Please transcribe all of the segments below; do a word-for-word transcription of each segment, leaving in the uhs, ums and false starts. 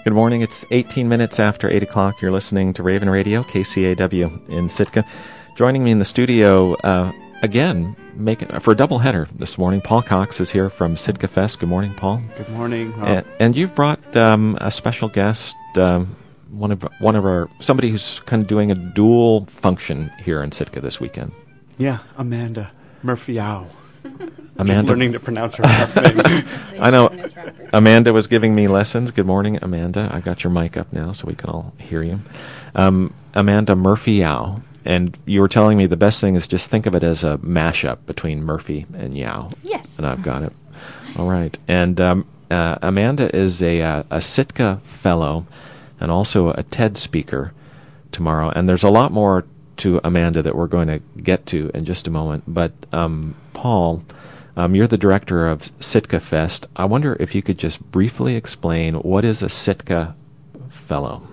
Good morning. It's eighteen minutes after eight o'clock. You're listening to Raven Radio, K C A W in Sitka. Joining me in the studio, uh, again, making for a doubleheader this morning, Paul Cox is here from Sitka Fest. Good morning, Paul. Good morning. And, and you've brought um, a special guest, um, one of one of our somebody who's kind of doing a dual function here in Sitka this weekend. Yeah, Amanda Murphy-Ow. Amanda. Just learning to pronounce her last name. I know. Amanda was giving me lessons. Good morning, Amanda. I got your mic up now so we can all hear you. Um, Amanda Murphy-Ow. And you were telling me the best thing is just think of it as a mashup between Murphy and Yow. Yes. And I've got it. All right. And um, uh, Amanda is a, uh, a Sitka Fellow and also a TED speaker tomorrow. And there's a lot more to Amanda that we're going to get to in just a moment. But um, Paul, um, you're the director of Sitka Fest. I wonder if you could just briefly explain what is a Sitka Fellow?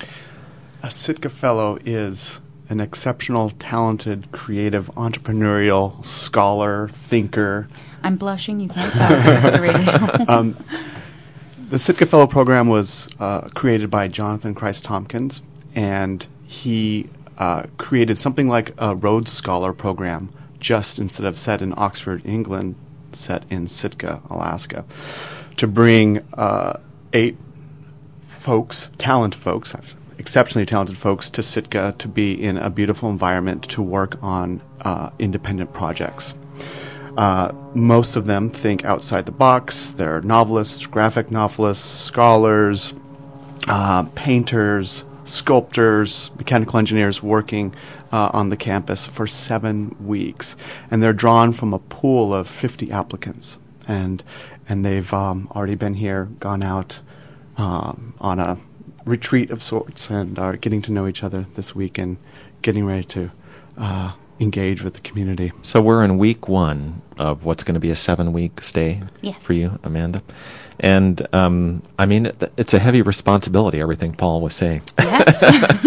A Sitka Fellow is an exceptional, talented, creative, entrepreneurial scholar, thinker. I'm blushing. You can't tell. This is the radio. um, the Sitka Fellow program was uh, created by Jonathan Christ Tompkins, and he uh, created something like a Rhodes Scholar program, just instead of set in Oxford, England, set in Sitka, Alaska, to bring uh, eight folks, talent folks, exceptionally talented folks to Sitka to be in a beautiful environment to work on uh, independent projects. Uh, most of them think outside the box. They're novelists, graphic novelists, scholars, uh, painters, sculptors, mechanical engineers working uh, on the campus for seven weeks. And they're drawn from a pool of fifty applicants. And and they've um, already been here, gone out um, on a retreat of sorts, and are getting to know each other this week and getting ready to uh, engage with the community. So we're in week one of what's going to be a seven-week stay yes. for you, Amanda. And, um, I mean, it, it's a heavy responsibility, everything Paul was saying. Yes.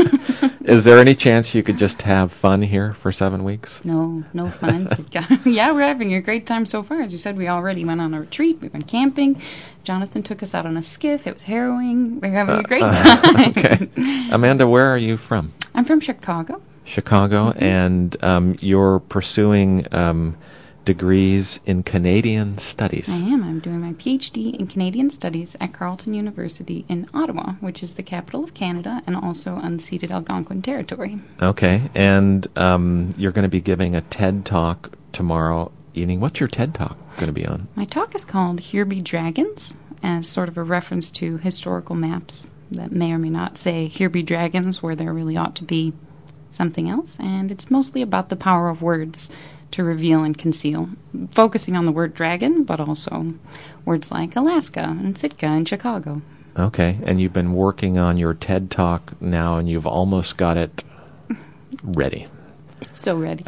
Is there any chance you could just have fun here for seven weeks? No, no fun. Yeah, we're having a great time so far. As you said, we already went on a retreat. We went camping. Jonathan took us out on a skiff. It was harrowing. We're having uh, a great uh, time. Okay. Amanda, where are you from? I'm from Chicago. Chicago, mm-hmm. and um, you're pursuing um, degrees in Canadian Studies. I am. I'm doing my P H D in Canadian Studies at Carleton University in Ottawa, which is the capital of Canada and also unceded Algonquin territory. Okay, and um, you're going to be giving a TED Talk tomorrow evening. What's your TED Talk going to be on? My talk is called Here Be Dragons, as sort of a reference to historical maps that may or may not say Here Be Dragons, where there really ought to be something else. And it's mostly about the power of words to reveal and conceal, focusing on the word dragon, but also words like Alaska and Sitka and Chicago. Okay, and you've been working on your TED Talk now, and you've almost got it ready. It's so ready.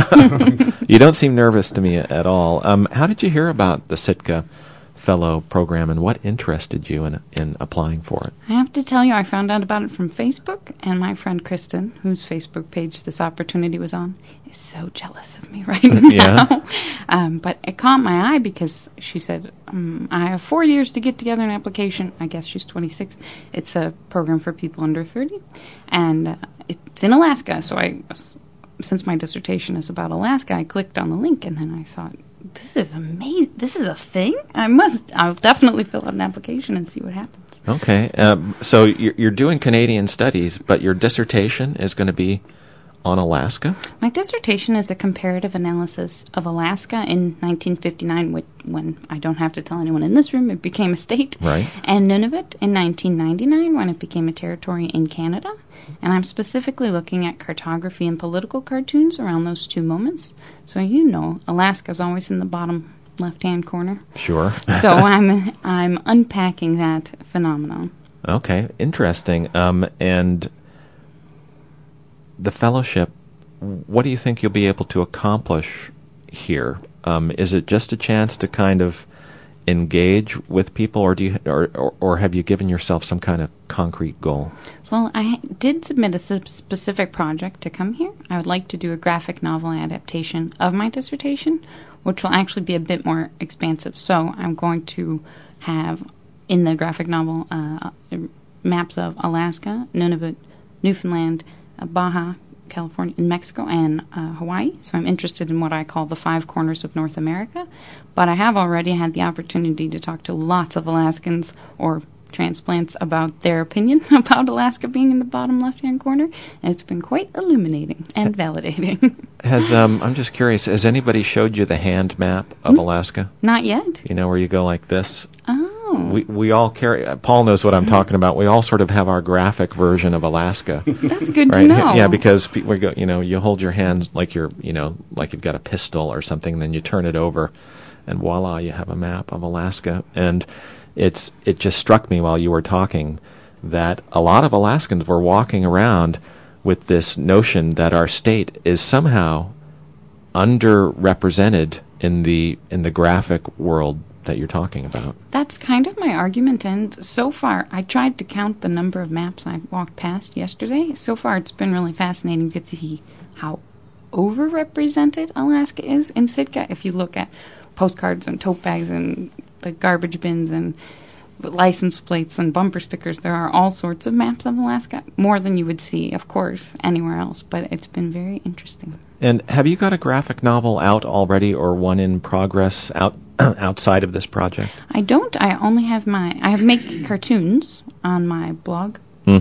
You don't seem nervous to me at all. Um, how did you hear about the Sitka Fellow program, and what interested you in in applying for it? I have to tell you, I found out about it from Facebook, and my friend Kristen, whose Facebook page this opportunity was on, is so jealous of me right now. Yeah. um, but it caught my eye because she said, um, I have four years to get together an application. I guess she's twenty-six. It's a program for people under thirty, and uh, it's in Alaska. So I, since my dissertation is about Alaska, I clicked on the link, and then I thought, this is amazing. This is a thing? I must, I'll definitely fill out an application and see what happens. Okay. Um, so you're, you're doing Canadian Studies, but your dissertation is going to be on Alaska? My dissertation is a comparative analysis of Alaska in nineteen fifty-nine, which, when I don't have to tell anyone in this room, it became a state. Right. And Nunavut in nineteen ninety-nine, when it became a territory in Canada. And I'm specifically looking at cartography and political cartoons around those two moments. So you know, Alaska's always in the bottom left-hand corner. Sure. So I'm I'm unpacking that phenomenon. Okay, interesting. Um, and the fellowship, what do you think you'll be able to accomplish here? Um, is it just a chance to kind of engage with people, or do you, or, or, or have you given yourself some kind of concrete goal? Well, I did submit a specific project to come here. I would like to do a graphic novel adaptation of my dissertation, which will actually be a bit more expansive. So I'm going to have, in the graphic novel, uh, maps of Alaska, Nunavut, Newfoundland, uh, Baja, California, and Mexico, and uh, Hawaii. So I'm interested in what I call the five corners of North America. But I have already had the opportunity to talk to lots of Alaskans or transplants about their opinion about Alaska being in the bottom left-hand corner, and it's been quite illuminating and validating. Has um, I'm just curious, has anybody showed you the hand map of Alaska? Not yet. You know, where you go like this? Oh. We we all carry, uh, Paul knows what I'm talking about, we all sort of have our graphic version of Alaska. That's good right? to know. Yeah, because pe- we go, you know, you hold your hand like you're, you know, like you've got a pistol or something, then you turn it over, and voila, you have a map of Alaska. And it's it just struck me while you were talking that a lot of Alaskans were walking around with this notion that our state is somehow underrepresented in the in the graphic world that you're talking about. That's kind of my argument, and so far, I tried to count the number of maps I walked past yesterday. So far, it's been really fascinating to see how overrepresented Alaska is in Sitka. If you look at postcards and tote bags and the garbage bins and license plates and bumper stickers, there are all sorts of maps of Alaska, more than you would see, of course, anywhere else, but it's been very interesting. And have you got a graphic novel out already, or one in progress out outside of this project? I don't. I only have my, I have make cartoons on my blog.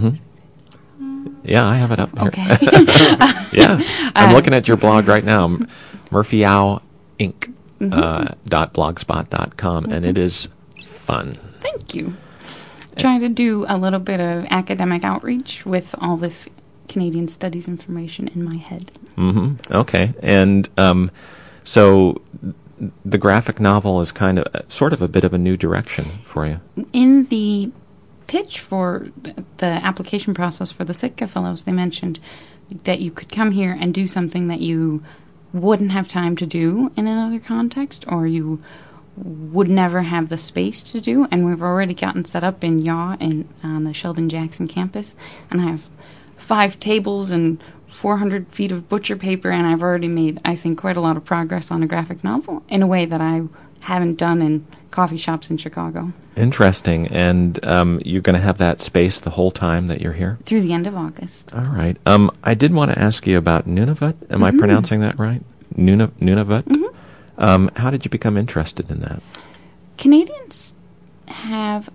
Mm-hmm. Yeah, I have it up here. Okay. Yeah, I'm Uh, looking at your blog right now, Murphy Ow Inc. Uh, dot blogspot dot com, and it is fun. Thank you. Trying to do a little bit of academic outreach with all this Canadian studies information in my head. Mm-hmm. Okay, and um, so the graphic novel is kind of uh, sort of a bit of a new direction for you. In the pitch for the application process for the Sitka Fellows, they mentioned that you could come here and do something that you wouldn't have time to do in another context, or you would never have the space to do. And we've already gotten set up in Yaw and on the Sheldon Jackson campus, and I have five tables and four hundred feet of butcher paper, and I've already made, I think, quite a lot of progress on a graphic novel in a way that I haven't done in coffee shops in Chicago. Interesting. And um, you're going to have that space the whole time that you're here? Through the end of August. All right. Um, I did want to ask you about Nunavut. Am Mm-hmm. I pronouncing that right? Nuna, Nunavut? Mm-hmm. Um, how did you become interested in that? Canadians have,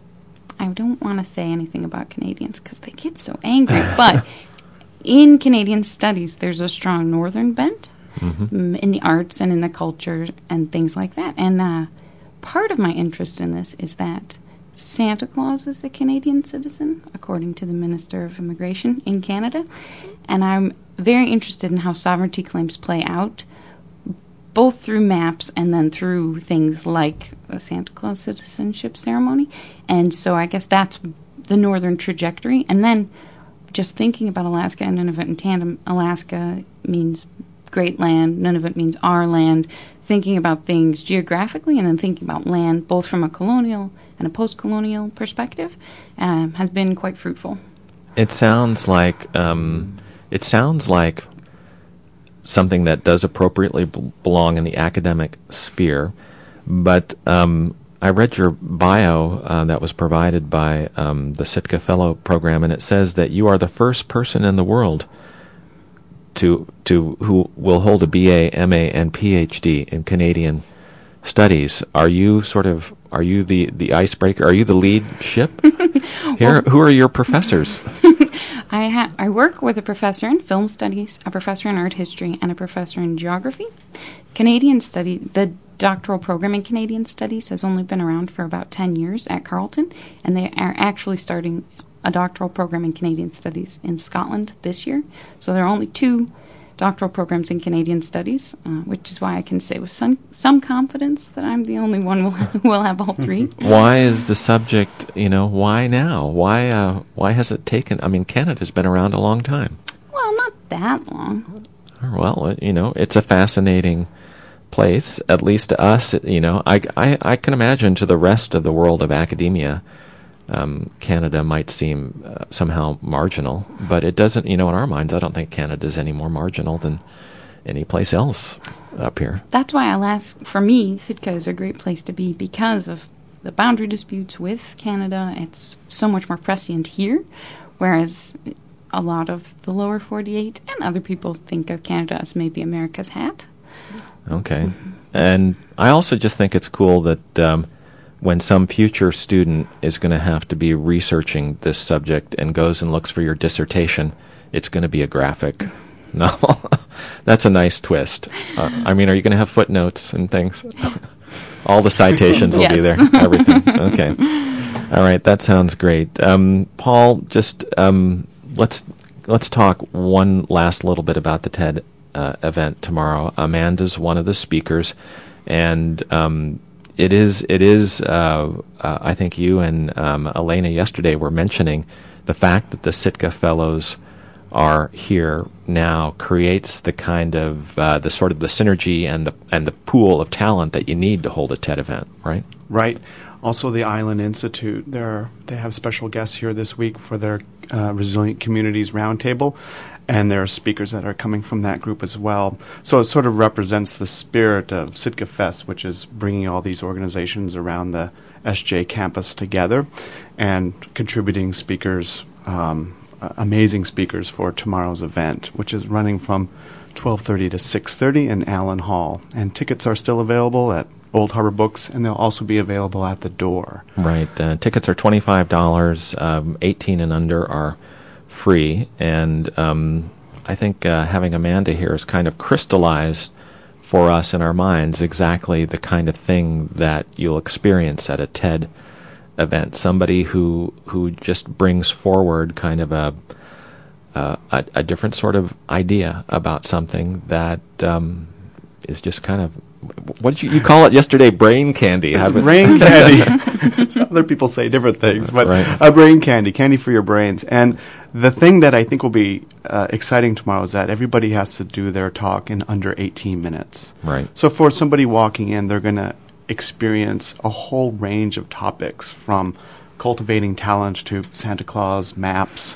I don't want to say anything about Canadians because they get so angry, but in Canadian studies, there's a strong northern bent Mm-hmm. in the arts and in the culture and things like that. And uh, part of my interest in this is that Santa Claus is a Canadian citizen, according to the Minister of Immigration in Canada. And I'm very interested in how sovereignty claims play out, both through maps and then through things like a Santa Claus citizenship ceremony. And so I guess that's the northern trajectory. And then just thinking about Alaska and Nunavut in tandem, Alaska means great land, Nunavut means our land, thinking about things geographically and then thinking about land both from a colonial and a post-colonial perspective um, has been quite fruitful. It sounds like um, it sounds like something that does appropriately b- belong in the academic sphere, but um, I read your bio uh, that was provided by um, the Sitka Fellow Program, and it says that you are the first person in the world to to who will hold a B A, M A, and P H D in Canadian studies. Are you sort of are you the, the icebreaker? Are you the lead ship here? Who are your professors? I ha- I work with a professor in film studies, a professor in art history, and a professor in geography. Canadian study, the doctoral program in Canadian studies has only been around for about ten years at Carleton, and they are actually starting a doctoral program in Canadian studies in Scotland this year. So there are only two doctoral programs in Canadian studies, uh, which is why I can say with some, some confidence that I'm the only one who will have all three. Why is the subject, you know, why now? Why uh, why has it taken, I mean, Canada's been around a long time. Well, not that long. Well, you know, it's a fascinating place, at least to us. You know, I, I, I can imagine to the rest of the world of academia, Um, Canada might seem uh, somehow marginal, but it doesn't, you know, in our minds, I don't think Canada is any more marginal than any place else up here. That's why Alaska, for me, Sitka is a great place to be because of the boundary disputes with Canada. It's so much more prescient here, whereas a lot of the lower forty-eight and other people think of Canada as maybe America's hat. Okay. Mm-hmm. And I also just think it's cool that um, when some future student is going to have to be researching this subject and goes and looks for your dissertation, it's going to be a graphic novel. That's a nice twist. Uh, I mean, are you going to have footnotes and things? All the citations will yes. be there. Everything. Okay. All right. That sounds great. Um, Paul, just um, let's let's talk one last little bit about the TED uh, event tomorrow. Amanda's one of the speakers, and um, it is it is. Uh, uh, I think you and um, Elena yesterday were mentioning the fact that the Sitka Fellows are here now creates the kind of uh, the sort of the synergy and the and the pool of talent that you need to hold a TED event, right? Right. Also, the Island Institute, they're, they have special guests here this week for their uh, Resilient Communities Roundtable, and there are speakers that are coming from that group as well. So it sort of represents the spirit of Sitka Fest, which is bringing all these organizations around the S J campus together and contributing speakers, um, uh, amazing speakers for tomorrow's event, which is running from twelve thirty to six thirty in Allen Hall. And tickets are still available at Old Harbor Books, and they'll also be available at the door. Right. Uh, tickets are twenty-five dollars. Um, eighteen and under are free. And um, I think uh, having Amanda here has kind of crystallized for us in our minds exactly the kind of thing that you'll experience at a TED event. Somebody who who just brings forward kind of a uh, a, a different sort of idea about something that um, is just kind of, what did you, you call it yesterday? Brain candy. It's brain candy. Other people say different things, but right. a brain candy, candy for your brains. And the thing that I think will be uh, exciting tomorrow is that everybody has to do their talk in under eighteen minutes. Right. So for somebody walking in, they're going to experience a whole range of topics, from cultivating talent to Santa Claus maps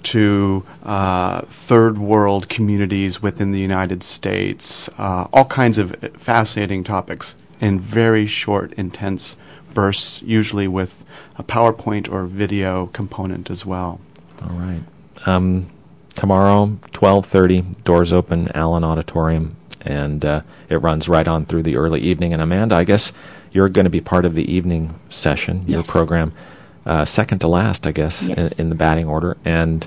to uh, third world communities within the United States, uh, all kinds of fascinating topics in very short, intense bursts, usually with a PowerPoint or video component as well. All right. Um, tomorrow, twelve thirty, doors open, Allen Auditorium, and uh, it runs right on through the early evening. And Amanda, I guess you're going to be part of the evening session, yes. your program. Uh, second to last, I guess, yes. in, in the batting order. And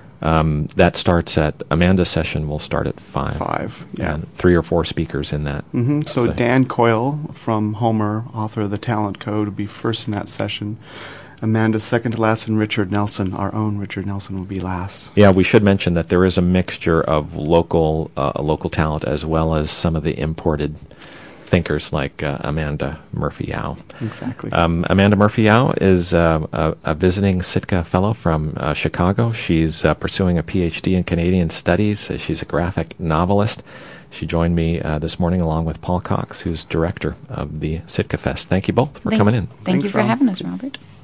um, that starts at, Amanda's session will start at five. Five, yeah. And three or four speakers in that. Mm-hmm. So So- Dan Coyle from Homer, author of The Talent Code, will be first in that session. Amanda second to last, and Richard Nelson, our own Richard Nelson, will be last. Yeah, we should mention that there is a mixture of local uh, local talent as well as some of the imported thinkers like uh, Amanda Murphy-Yao. Exactly. Um, Amanda Murphy-Yao is uh, a, a visiting Sitka fellow from uh, Chicago. She's uh, pursuing a P H D in Canadian Studies. Uh, she's a graphic novelist. She joined me uh, this morning along with Paul Cox, who's director of the Sitka Fest. Thank you both for Thank coming you. in. Thank Thanks, you for Rob. having us, Robert.